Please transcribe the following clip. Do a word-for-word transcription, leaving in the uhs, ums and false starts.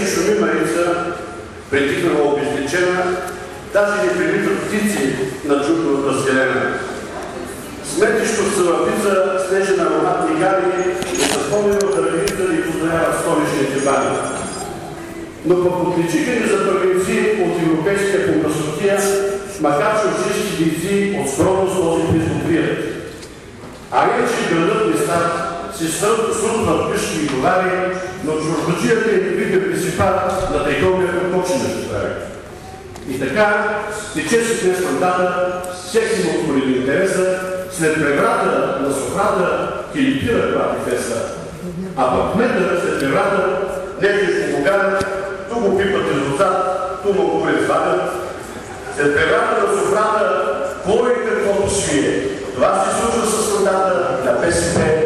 шуми Марица, притихнала обезличена, даже не прилитат птици на чудно разделена. Сметищо съвъпица, снежен ароматни гали и със помнено дървеница ни познаяват столичните бани. Но пък отличихани за първенци от европейския по красотия, макар че очищи дейци от скромност този призбокрият. А иначе градът не стар, си срутват къщи и товари, но чужбаджията и вика присипат на тайковията почина ще прави. И така, тече си днес мандата, всеки му поради интереса, след преврата на Софрата килипира клати феса. А пък кметът след преврата, нека ще го карат, ту го пипат из отзад, ту му го предвагат. След преврата на Софрата, кой и каквото свие. Това се случва с мандата на БСП.